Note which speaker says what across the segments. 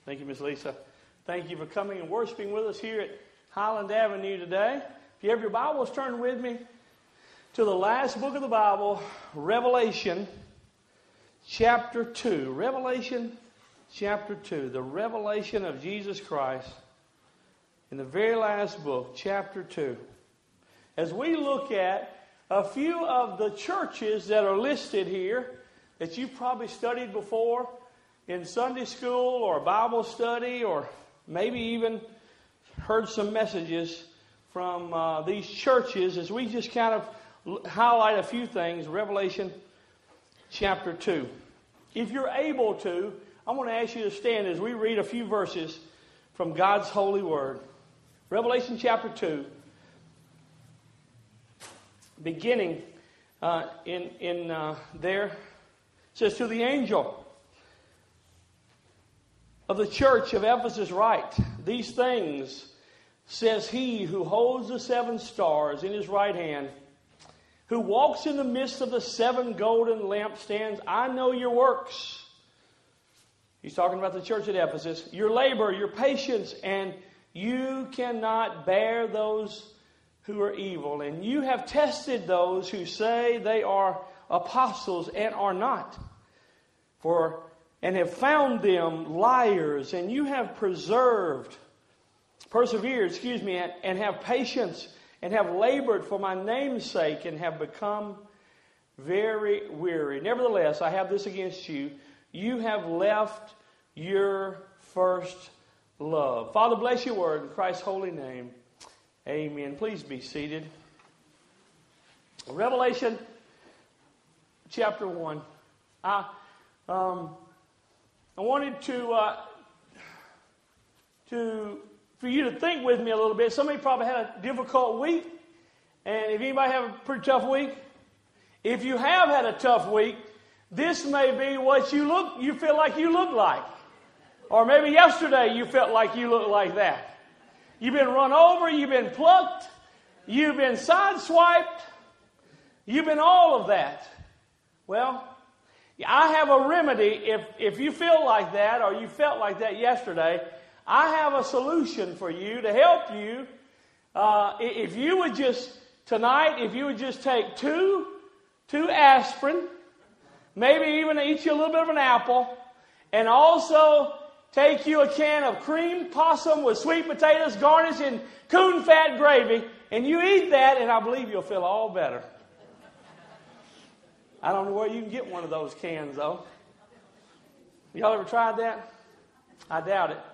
Speaker 1: Thank you, Miss Lisa. Thank you for coming and worshiping with us here at Highland Avenue today. If you have your Bibles, turn with me to the last book of the Bible, Revelation chapter 2. Revelation chapter 2, the revelation of Jesus Christ in the very last book, chapter 2. As we look at a few of the churches that are listed here that you've probably studied before in Sunday school or Bible study, or maybe even heard some messages from these churches, as we just kind of highlight a few things. Revelation chapter 2. If you're able to, I want to ask you to stand as we read a few verses from God's holy word. Revelation chapter 2, beginning there, it says, "To the angel of the church of Ephesus write, these things says he who holds the 7 stars in his right hand, who walks in the midst of the 7 golden lampstands. I know your works." He's talking about the church at Ephesus. "Your labor, your patience, and you cannot bear those who are evil. And you have tested those who say they are apostles and are not. And have found them liars, and you have persevered, and have patience, and have labored for my name's sake, and have become very weary. Nevertheless, I have this against you. You have left your first love." Father, bless your word in Christ's holy name. Amen. Please be seated. Revelation chapter 1. I wanted for you to think with me a little bit. Somebody probably had a difficult week. And if anybody have a pretty tough week, if you have had a tough week, this may be what you feel like you look like. Or maybe yesterday you felt like you looked like that. You've been run over, you've been plucked, you've been sideswiped, you've been all of that. Well, I have a remedy. If you feel like that, or you felt like that yesterday, I have a solution for you to help you. If you would just take two aspirin, maybe even eat you a little bit of an apple, and also take you a can of cream possum with sweet potatoes garnished in coon fat gravy, and you eat that, and I believe you'll feel all better. I don't know where you can get one of those cans, though. Y'all ever tried that? I doubt it.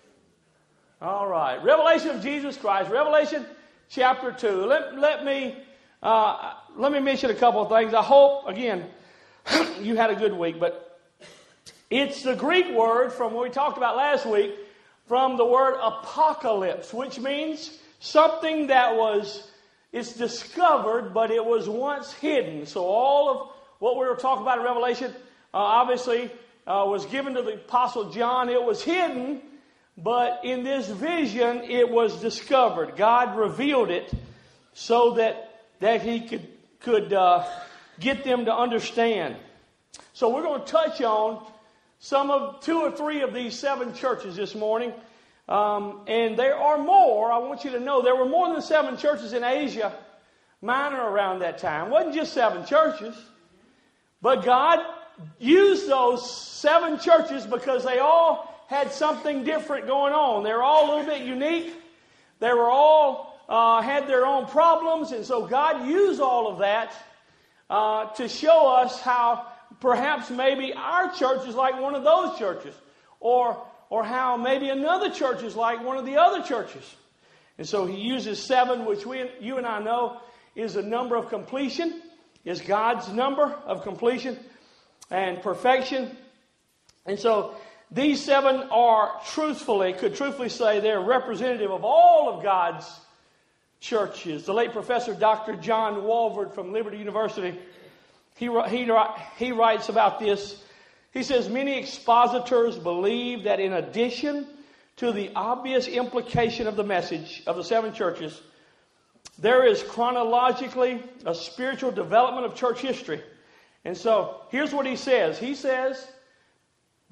Speaker 1: All right. Revelation of Jesus Christ. Revelation chapter 2. Let me mention a couple of things. I hope, again, you had a good week. But it's the Greek word from what we talked about last week, from the word apocalypse, which means something that it's discovered, but it was once hidden. So all of what we were talking about in Revelation, obviously, was given to the Apostle John. It was hidden, but in this vision, it was discovered. God revealed it so that He could get them to understand. So we're going to touch on 2 or 3 of these 7 churches this morning. And there are more. I want you to know there were more than 7 churches in Asia Minor around that time. It wasn't just 7 churches. But God used those 7 churches because they all had something different going on. They were all a little bit unique. They were all had their own problems. And so God used all of that to show us how perhaps maybe our church is like one of those churches. Or how maybe another church is like one of the other churches. And so He uses 7, which you and I know is a number of completion. Is God's number of completion and perfection. And so these 7 could truthfully say they're representative of all of God's churches. The late Professor Dr. John Walvoord from Liberty University, he writes about this. He says, "Many expositors believe that in addition to the obvious implication of the message of the 7 churches, there is chronologically a spiritual development of church history." And so here's what he says. He says that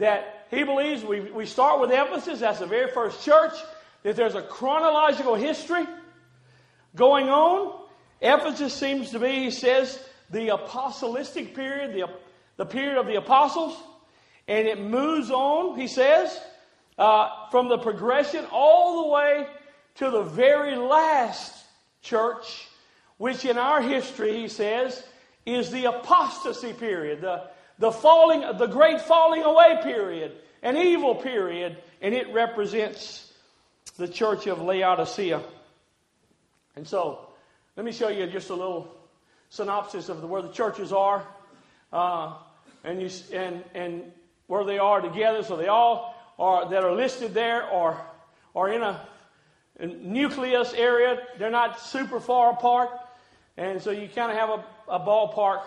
Speaker 1: he believes we start with Ephesus. That's the very first church. That there's a chronological history going on. Ephesus seems to be, he says, the apostolistic period, the period of the apostles. And it moves on, he says, from the progression all the way to the very last church, which in our history, he says, is the apostasy period, the great falling away period, an evil period, and it represents the church of Laodicea. And so, let me show you just a little synopsis of where the churches are, and where they are together. So they all are that are listed there are in a nucleus area. They're not super far apart, and so you kind of have a ballpark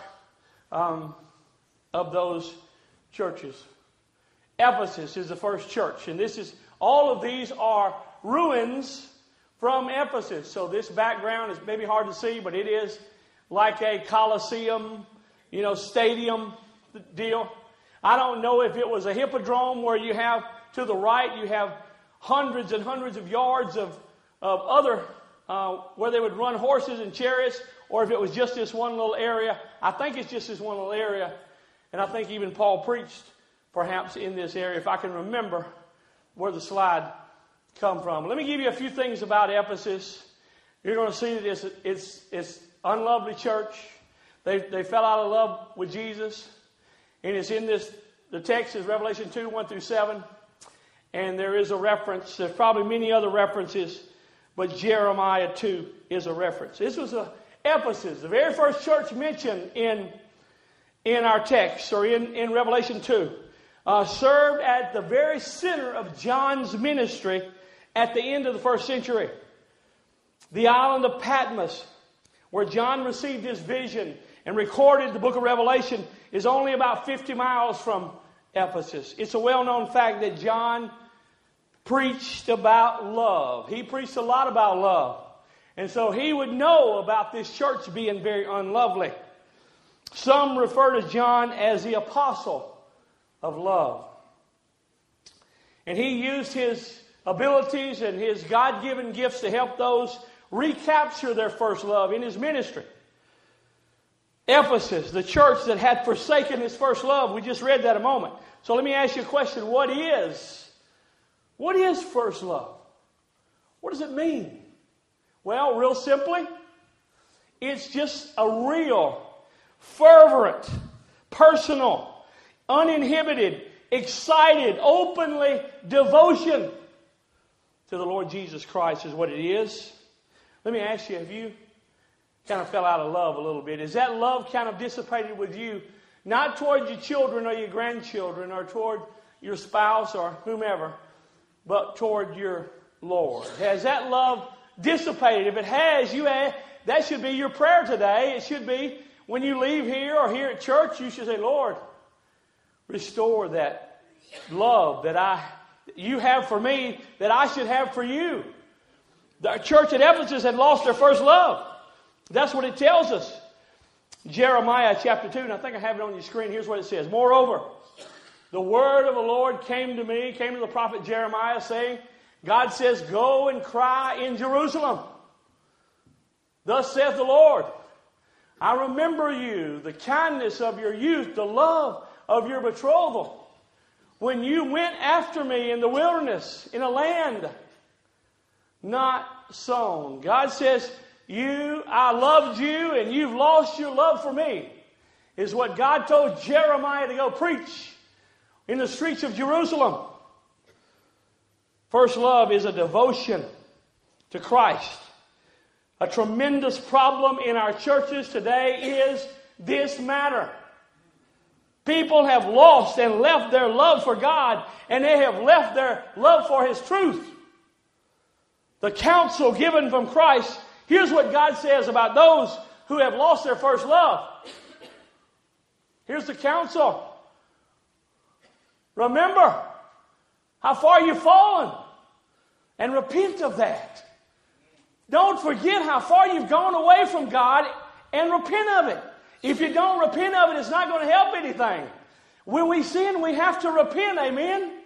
Speaker 1: of those churches. Ephesus is the first church, and all of these are ruins from Ephesus. So this background is maybe hard to see, but it is like a Colosseum, stadium deal. I don't know if it was a hippodrome where you have to the right, you have hundreds and hundreds of yards of other, where they would run horses and chariots, or if it was just this one little area. I think it's just this one little area. And I think even Paul preached perhaps in this area, if I can remember where the slide come from. Let me give you a few things about Ephesus. You're going to see that it's unlovely church. They fell out of love with Jesus. And it's in the text is Revelation 2, 1 through 7. And there is a reference. There's probably many other references, but Jeremiah 2 is a reference. This was Ephesus, the very first church mentioned in our text, or in Revelation 2. Served at the very center of John's ministry at the end of the first century. The island of Patmos, where John received his vision and recorded the book of Revelation, is only about 50 miles from Ephesus. It's a well-known fact that John preached about love. He preached a lot about love. And so he would know about this church being very unlovely. Some refer to John as the apostle of love. And he used his abilities and his God-given gifts to help those recapture their first love in his ministry. Ephesus, the church that had forsaken his first love. We just read that a moment. So let me ask you a question. What is first love? What does it mean? Well, real simply, it's just a real, fervent, personal, uninhibited, excited, openly devotion to the Lord Jesus Christ is what it is. Let me ask you, have you kind of fell out of love a little bit? Is that love kind of dissipated with you, not toward your children or your grandchildren or toward your spouse or whomever, but toward your Lord? Has that love dissipated? If it has, that should be your prayer today. It should be when you leave here or here at church, you should say, Lord, restore that love that you have for me that I should have for you. The church at Ephesus had lost their first love. That's what it tells us. Jeremiah chapter 2, and I think I have it on your screen. Here's what it says. Moreover, the word of the Lord came to the prophet Jeremiah, saying, God says, go and cry in Jerusalem. Thus saith the Lord, I remember you, the kindness of your youth, the love of your betrothal, when you went after me in the wilderness, in a land not sown. God says, I loved you and you've lost your love for me, is what God told Jeremiah to go preach in the streets of Jerusalem. First love is a devotion to Christ. A tremendous problem in our churches today is this matter. People have lost and left their love for God, and they have left their love for His truth. The counsel given from Christ. Here's what God says about those who have lost their first love. Here's the counsel. Remember how far you've fallen and repent of that. Don't forget how far you've gone away from God and repent of it. If you don't repent of it, it's not going to help anything. When we sin, we have to repent, amen?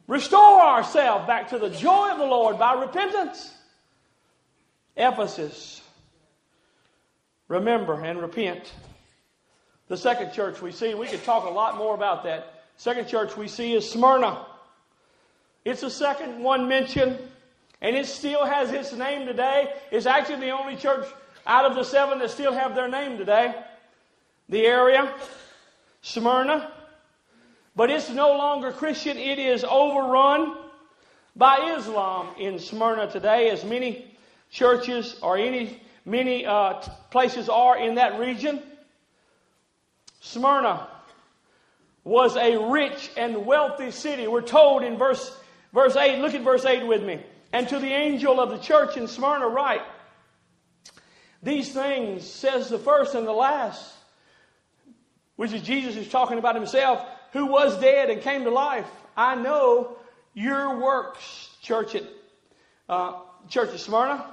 Speaker 1: Restore ourselves back to the joy of the Lord by repentance. Ephesus. Remember and repent. The second church we see, we could talk a lot more about that. Second church we see is Smyrna. It's the second one mentioned, and it still has its name today. It's actually the only church out of the 7 that still have their name today. The area, Smyrna. But it's no longer Christian. It is overrun by Islam in Smyrna today, as many churches or many places are in that region. Smyrna was a rich and wealthy city. We're told in verse 8, look at verse 8 with me. And to the angel of the church in Smyrna write, these things says the first and the last, which is Jesus who's talking about himself, who was dead and came to life. I know your works, church at Smyrna.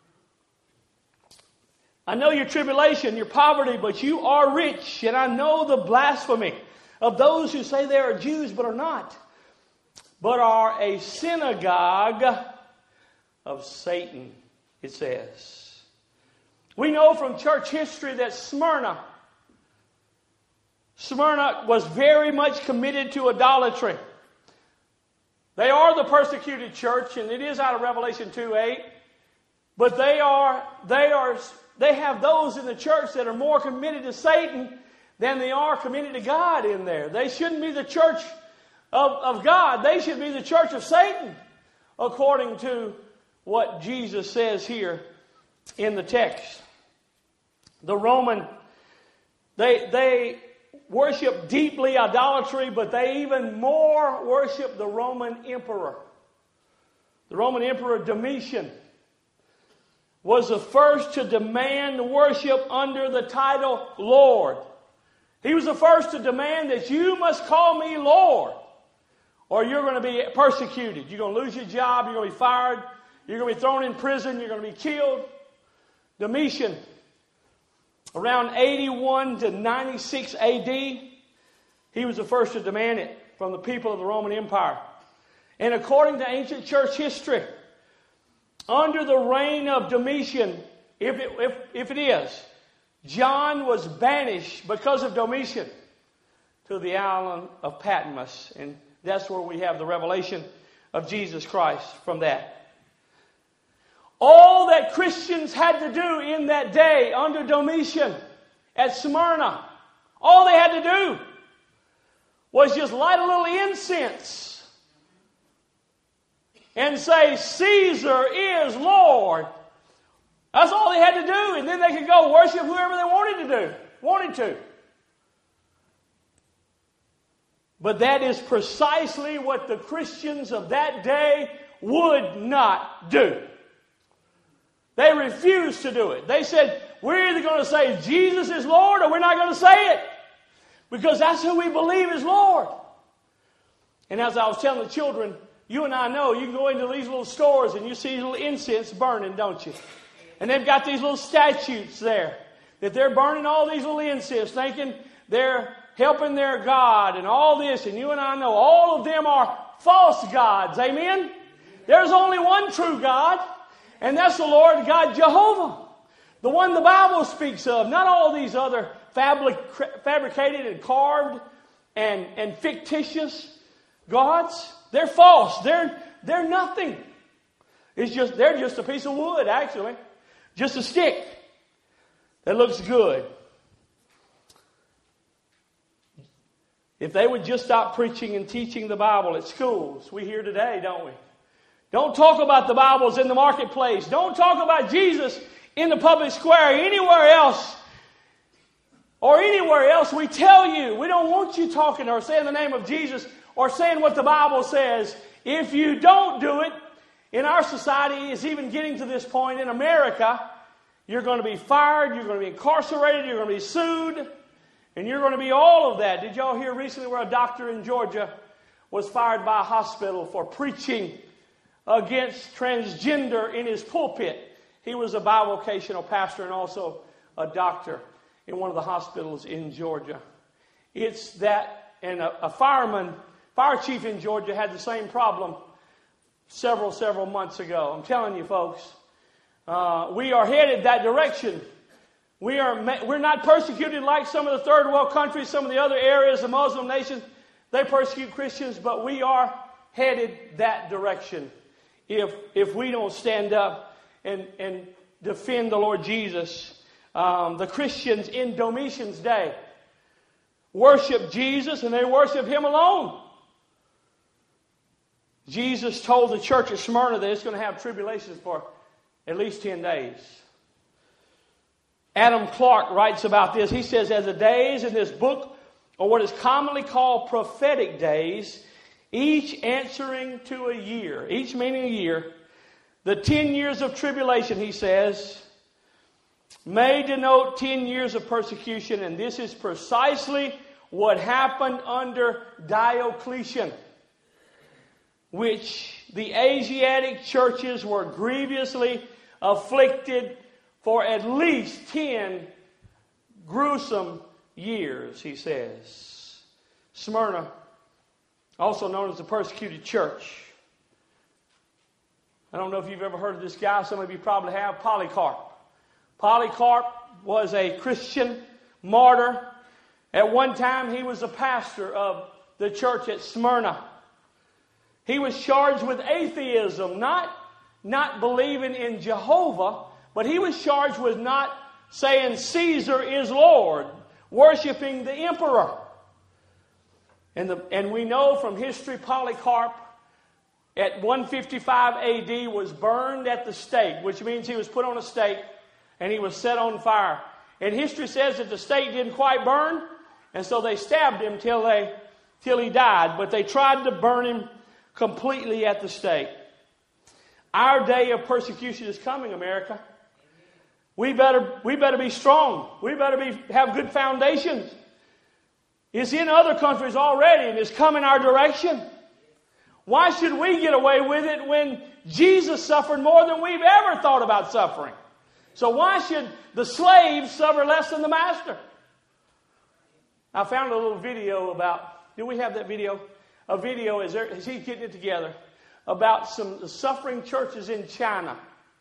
Speaker 1: I know your tribulation, your poverty, but you are rich. And I know the blasphemy of those who say they are Jews but are not, but are a synagogue of Satan, it says. We know from church history that Smyrna was very much committed to idolatry. They are the persecuted church, and it is out of Revelation 2:8. But they have those in the church that are more committed to Satan than they are committed to God in there. They shouldn't be the church of God. They should be the church of Satan, according to what Jesus says here in the text. The Roman, they worship deeply idolatry, but they even more worship the Roman emperor. The Roman emperor Domitian was the first to demand worship under the title Lord. He was the first to demand that you must call me Lord, or you're going to be persecuted. You're going to lose your job. You're going to be fired. You're going to be thrown in prison. You're going to be killed. Domitian, around 81 to 96 A.D., he was the first to demand it from the people of the Roman Empire. And according to ancient church history, under the reign of Domitian, if it is, John was banished because of Domitian to the island of Patmos. And that's where we have the revelation of Jesus Christ from that. All that Christians had to do in that day under Domitian at Smyrna, all they had to do was just light a little incense and say, Caesar is Lord. That's all they had to do. And then they could go worship whoever they wanted to. But that is precisely what the Christians of that day would not do. They refused to do it. They said, we're either going to say Jesus is Lord or we're not going to say it. Because that's who we believe is Lord. And as I was telling the children, you and I know you can go into these little stores and you see little incense burning, don't you? And they've got these little statues there that they're burning all these little incense, thinking they're helping their God and all this. And you and I know all of them are false gods. Amen? There's only one true God, and that's the Lord God Jehovah, the one the Bible speaks of. Not all these other fabricated and carved and fictitious gods. They're false. They're nothing. They're just a piece of wood, actually. Just a stick that looks good. If they would just stop preaching and teaching the Bible at schools, we hear today, don't we? Don't talk about the Bibles in the marketplace. Don't talk about Jesus in the public square, anywhere else. Or anywhere else, we tell you, we don't want you talking or saying the name of Jesus or saying what the Bible says. If you don't do it, in our society, it's even getting to this point in America, you're going to be fired, you're going to be incarcerated, you're going to be sued, and you're going to be all of that. Did y'all hear recently where a doctor in Georgia was fired by a hospital for preaching against transgender in his pulpit? He was a bivocational pastor and also a doctor in one of the hospitals in Georgia. It's that, and a fireman fire chief in Georgia had the same problem several months ago. I'm telling you, folks, we are headed that direction. We're not persecuted like some of the third world countries, some of the other areas, the Muslim nations. They persecute Christians, but we are headed that direction if we don't stand up and defend the Lord Jesus. The Christians in Domitian's day worshiped Jesus, and they worshiped Him alone. Jesus told the church at Smyrna that it's going to have tribulations for at least 10 days. Adam Clark writes about this. He says, as the days in this book are what is commonly called prophetic days, each answering to a year, each meaning a year, the 10 years of tribulation, he says, may denote 10 years of persecution, and this is precisely what happened under Diocletian, which the Asiatic churches were grievously afflicted for at least 10 gruesome years, he says. Smyrna, also known as the persecuted church. I don't know if you've ever heard of this guy. Some of you probably have. Polycarp. Polycarp was a Christian martyr. At one time, he was a pastor of the church at Smyrna. He was charged with atheism, not believing in Jehovah, but he was charged with not saying Caesar is Lord, worshiping the emperor. And we know from history Polycarp at 155 AD was burned at the stake, which means he was put on a stake and he was set on fire. And history says that the stake didn't quite burn, and so they stabbed him till he died. But they tried to burn him completely at the stake. Our day of persecution is coming, America. We better be strong. We better have good foundations. It's in other countries already, and it's coming our direction. Why should we get away with it when Jesus suffered more than we've ever thought about suffering? So why should the slave suffer less than the master? I found a little video about, do we have that video? A video as he's getting it together about some suffering churches in China.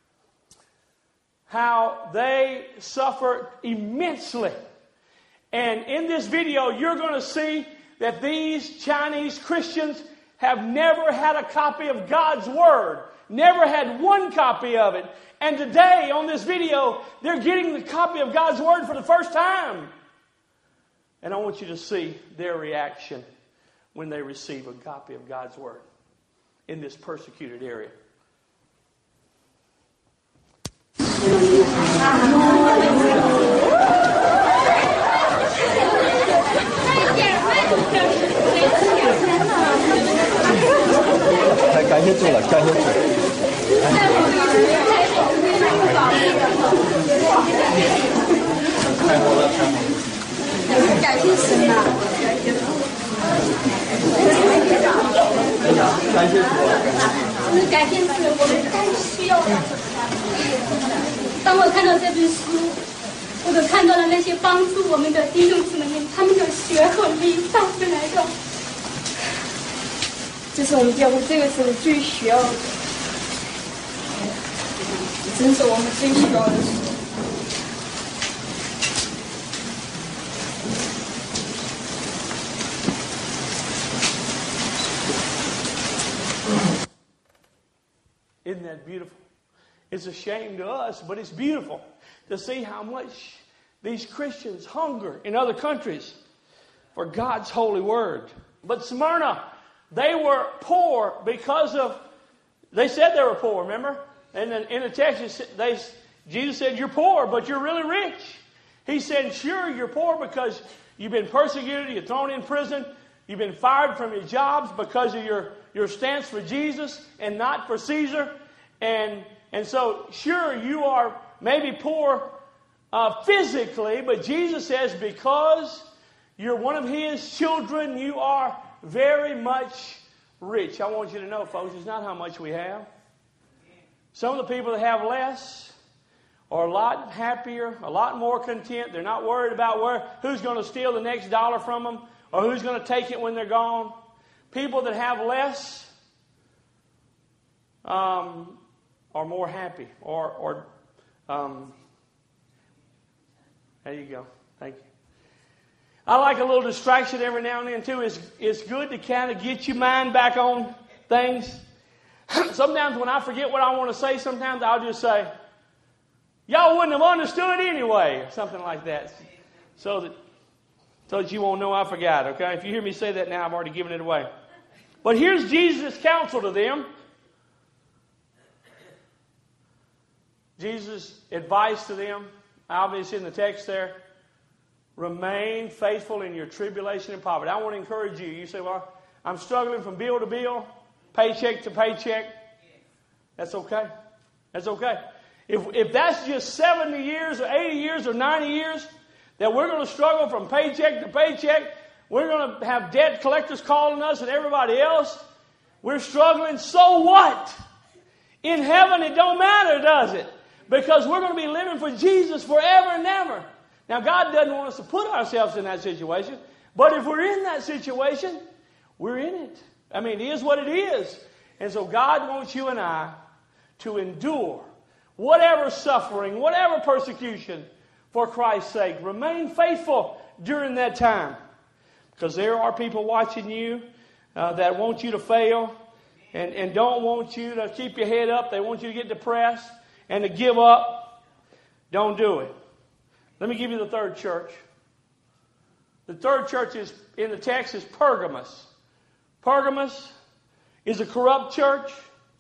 Speaker 1: How they suffer immensely. And in this video, you're going to see that these Chinese Christians have never had a copy of God's Word. Never had one copy of it. And today, on this video, they're getting the copy of God's Word for the first time. And I want you to see their reaction when they receive a copy of God's Word in this persecuted area.
Speaker 2: 当我看到这本书，我都看到了那些帮助我们的弟兄姊妹们，他们的血和力带回来的。这是我们教会这个时候最需要的，真是我们最需要的事。
Speaker 1: Isn't that beautiful? It's a shame to us, but it's beautiful to see how much these Christians hunger in other countries for God's holy word. But Smyrna, they were poor because of, they said they were poor, remember? And in the text, Jesus said, you're poor, but you're really rich. He said, sure, you're poor because you've been persecuted, you're thrown in prison, you've been fired from your jobs because of your stance for Jesus and not for Caesar. And so, sure, you are maybe poor physically, but Jesus says because you're one of His children, you are very much rich. I want you to know, folks, it's not how much we have. Some of the people that have less are a lot happier, a lot more content. They're not worried about who's going to steal the next dollar from them or who's going to take it when they're gone. People that have less are more happy. There you go. Thank you. I like a little distraction every now and then too. It's good to kind of get your mind back on things. Sometimes when I forget what I want to say, sometimes I'll just say, y'all wouldn't have understood anyway, or something like that. So that you won't know I forgot, okay? If you hear me say that now, I've already given it away. But here's Jesus' counsel to them. Jesus' advice to them, obviously in the text there. Remain faithful in your tribulation and poverty. I want to encourage you. You say, well, I'm struggling from bill to bill, paycheck to paycheck. That's okay. That's okay. If that's just 70 years or 80 years or 90 years that we're going to struggle from paycheck to paycheck, we're going to have debt collectors calling us and everybody else, we're struggling, so what? In heaven it don't matter, does it? Because we're going to be living for Jesus forever and ever. Now, God doesn't want us to put ourselves in that situation, but if we're in that situation, we're in it. I mean, it is what it is. And so God wants you and I to endure whatever suffering, whatever persecution for Christ's sake. Remain faithful during that time. Because there are people watching you that want you to fail and don't want you to keep your head up. They want you to get depressed and to give up. Don't do it. Let me give you the third church. The third church is in the text is Pergamos. Pergamos is a corrupt church.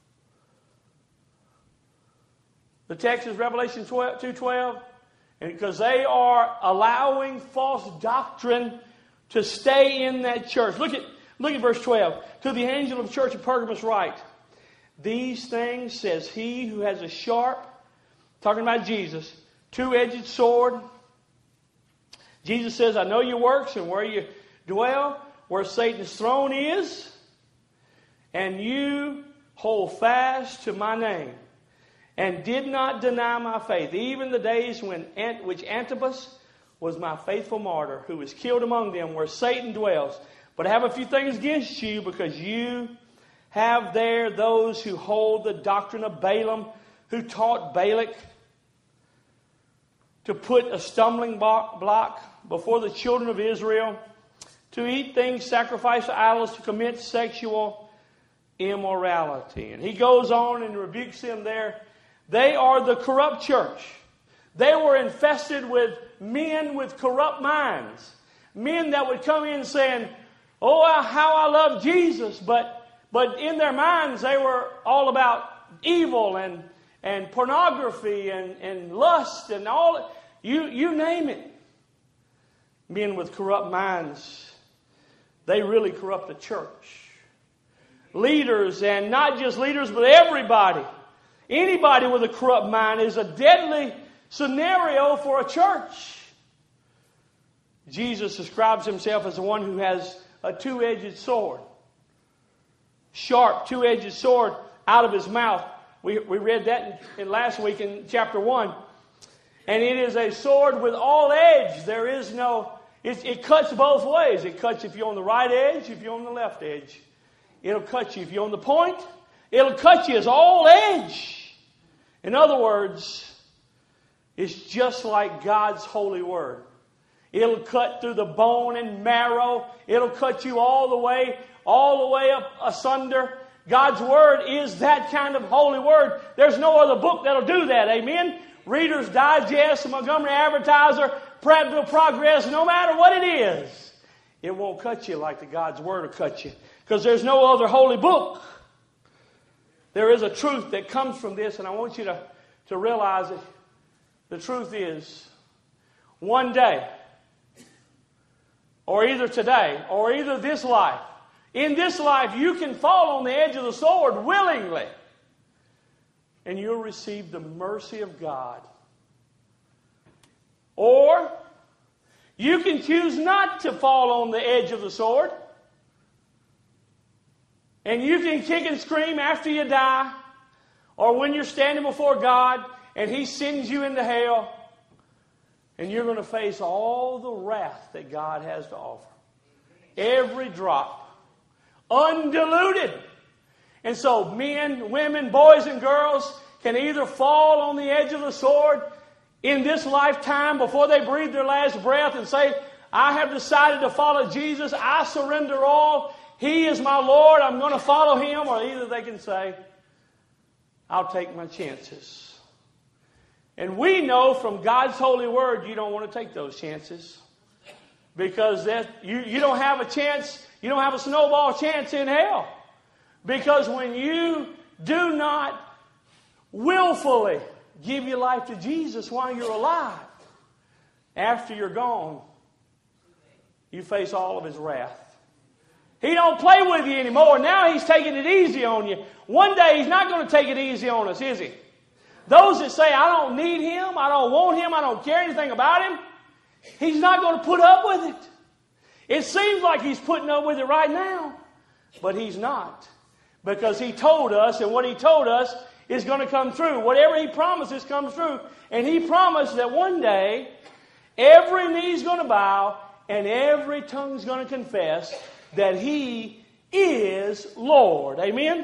Speaker 1: The text is Revelation 2:12. And because they are allowing false doctrine to stay in that church. Look at verse 12. To the angel of the church of Pergamos write, these things says he who has a sharp, talking about Jesus, two-edged sword. Jesus says, I know your works and where you dwell, where Satan's throne is, and you hold fast to my name, and did not deny my faith, even the days which Antipas was my faithful martyr, who was killed among them where Satan dwells. But I have a few things against you, because you have there those who hold the doctrine of Balaam, who taught Balak to put a stumbling block before the children of Israel, to eat things sacrificed to idols, to commit sexual immorality. And he goes on and rebukes them there. They are the corrupt church. They were infested with men with corrupt minds. Men that would come in saying, oh, how I love Jesus. But in their minds, they were all about evil and pornography and lust and all. You name it. Men with corrupt minds, they really corrupt the church. Leaders, and not just leaders, but everybody. Anybody with a corrupt mind is a deadly scenario for a church. Jesus describes himself as the one who has a two-edged sword. Sharp, two-edged sword out of his mouth. We read that in last week in chapter 1. And it is a sword with all edge. There is no... It cuts both ways. It cuts if you're on the right edge, if you're on the left edge. It'll cut you if you're on the point. It'll cut you as all edge. In other words, it's just like God's holy word. It'll cut through the bone and marrow. It'll cut you all the way up asunder. God's word is that kind of holy word. There's no other book that'll do that. Amen? Reader's Digest, Montgomery Advertiser, Prattville Progress, no matter what it is, it won't cut you like the God's word will cut you. Because there's no other holy book. There is a truth that comes from this, and I want you to realize it. The truth is, one day, or either today, or either this life, in this life you can fall on the edge of the sword willingly, and you'll receive the mercy of God. Or you can choose not to fall on the edge of the sword, and you can kick and scream after you die, or when you're standing before God and He sends you into hell, and you're going to face all the wrath that God has to offer. Every drop undiluted. And so men, women, boys, and girls can either fall on the edge of the sword in this lifetime before they breathe their last breath and say, I have decided to follow Jesus. I surrender all. He is my Lord. I'm going to follow Him. Or either they can say, I'll take my chances. And we know from God's holy word you don't want to take those chances. Because you don't have a chance, you don't have a snowball chance in hell. Because when you do not willfully give your life to Jesus while you're alive, after you're gone, you face all of His wrath. He don't play with you anymore. Now He's taking it easy on you. One day He's not going to take it easy on us, is He? Those that say, I don't need Him, I don't want Him, I don't care anything about Him, He's not going to put up with it. It seems like He's putting up with it right now, but He's not. Because He told us, and what He told us is going to come true. Whatever He promises comes true. And He promised that one day, every knee's going to bow, and every tongue's going to confess that He is Lord. Amen?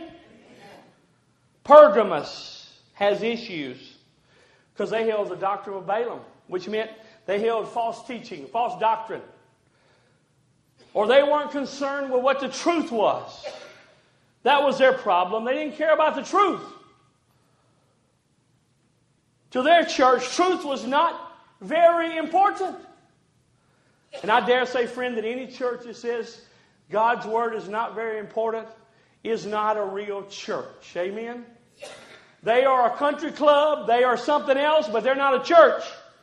Speaker 1: Pergamos has issues because they held the doctrine of Balaam, which meant they held false teaching, false doctrine. Or they weren't concerned with what the truth was. That was their problem. They didn't care about the truth. To their church, truth was not very important. And I dare say, friend, that any church that says God's Word is not very important is not a real church. Amen? They are a country club. They are something else, but they're not a church.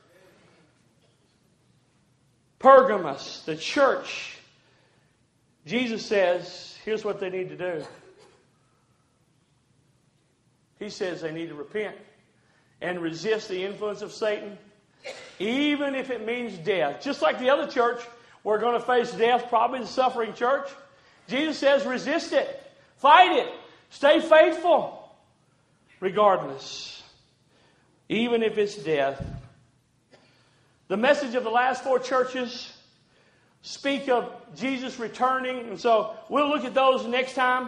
Speaker 1: Pergamos, the church. Jesus says, here's what they need to do. He says they need to repent and resist the influence of Satan, even if it means death. Just like the other church, we're going to face death, probably the suffering church. Jesus says resist it. Fight it. Stay faithful. Regardless. Even if it's death. The message of the last four churches speak of Jesus returning. And so we'll look at those next time.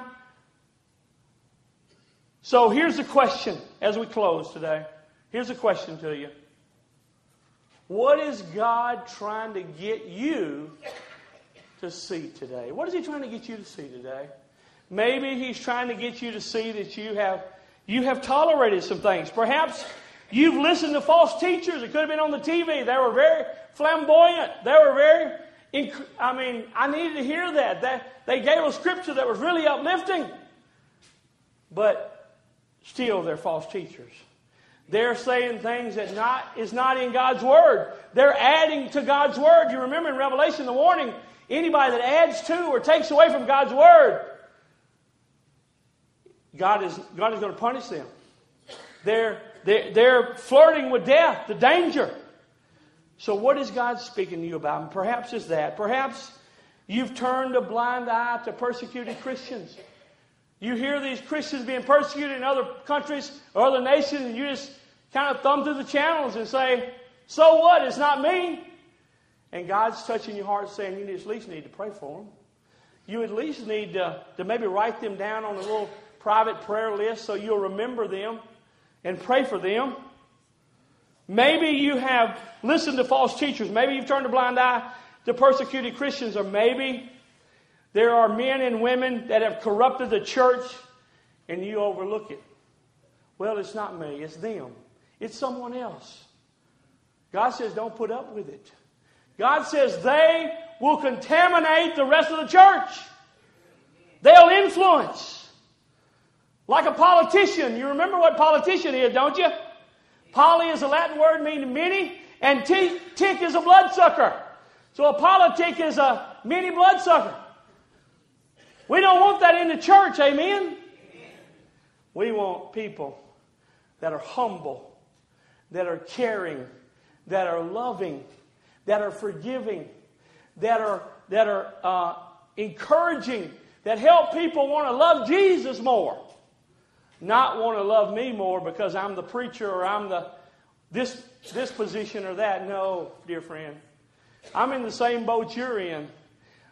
Speaker 1: So here's the question as we close today. Here's a question to you. What is God trying to get you to see today? What is He trying to get you to see today? Maybe He's trying to get you to see that you have tolerated some things. Perhaps you've listened to false teachers. It could have been on the TV. They were very flamboyant. They were very, I needed to hear that. They gave a scripture that was really uplifting. But still, they're false teachers. They're saying things that is not in God's Word. They're adding to God's Word. You remember in Revelation the warning, anybody that adds to or takes away from God's Word, God is going to punish them. They're flirting with death, the danger. So what is God speaking to you about? And perhaps it's that. Perhaps you've turned a blind eye to persecuted Christians. You hear these Christians being persecuted in other countries or other nations, and you just kind of thumb through the channels and say, so what? It's not me. And God's touching your heart saying you at least need to pray for them. You at least need to maybe write them down on a little private prayer list so you'll remember them and pray for them. Maybe you have listened to false teachers. Maybe you've turned a blind eye to persecuted Christians, or maybe there are men and women that have corrupted the church and you overlook it. Well, it's not me. It's them. It's someone else. God says don't put up with it. God says they will contaminate the rest of the church. They'll influence. Like a politician. You remember what politician is, don't you? Poly is a Latin word meaning many, and tick is a bloodsucker. So a politic is a mini bloodsucker. We don't want that in the church, amen? We want people that are humble, that are caring, that are loving, that are forgiving, that are encouraging, that help people want to love Jesus more. Not want to love me more because I'm the preacher or I'm this position or that. No, dear friend. I'm in the same boat you're in.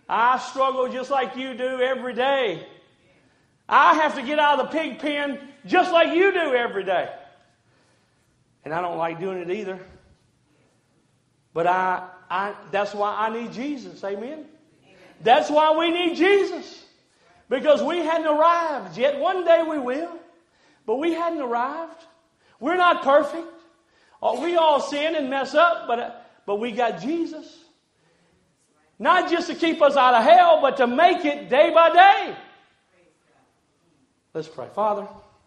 Speaker 1: I struggle just like you do every day. I have to get out of the pig pen just like you do every day. And I don't like doing it either. But that's why I need Jesus. Amen? That's why we need Jesus. Because we hadn't arrived yet. One day we will. But we hadn't arrived. We're not perfect. We all sin and mess up, but we got Jesus. Not just to keep us out of hell, but to make it day by day. Let's pray. Father,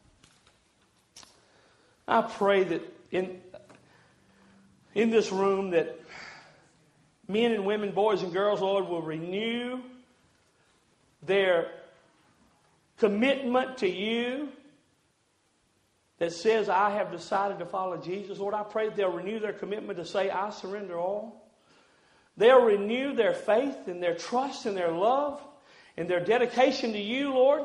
Speaker 1: I pray that in this room that men and women, boys and girls, Lord, will renew their commitment to you that says, I have decided to follow Jesus. Lord, I pray that they'll renew their commitment to say, I surrender all. They'll renew their faith and their trust and their love and their dedication to you, Lord,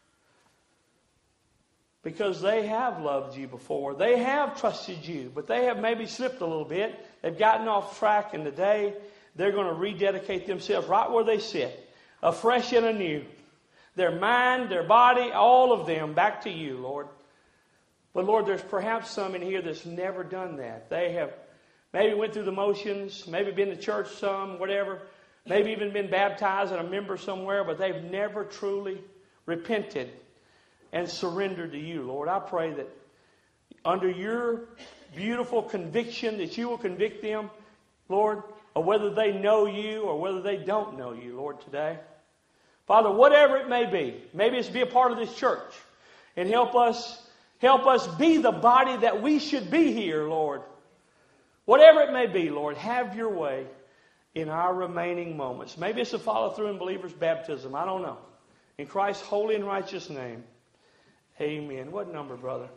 Speaker 1: because they have loved you before. They have trusted you, but they have maybe slipped a little bit. They've gotten off track, and today they're going to rededicate themselves right where they sit, afresh and anew. Their mind, their body, all of them back to you, Lord. But Lord, there's perhaps some in here that's never done that. They have maybe went through the motions, maybe been to church some, whatever. Maybe even been baptized and a member somewhere, but they've never truly repented and surrendered to you, Lord. I pray that under your beautiful conviction that you will convict them, Lord, of whether they know you or whether they don't know you, Lord, today. Father, whatever it may be, maybe it's to be a part of this church and help us be the body that we should be here, Lord. Whatever it may be, Lord, have your way in our remaining moments. Maybe it's to follow through in believers' baptism. I don't know. In Christ's holy and righteous name, amen. What number, brother?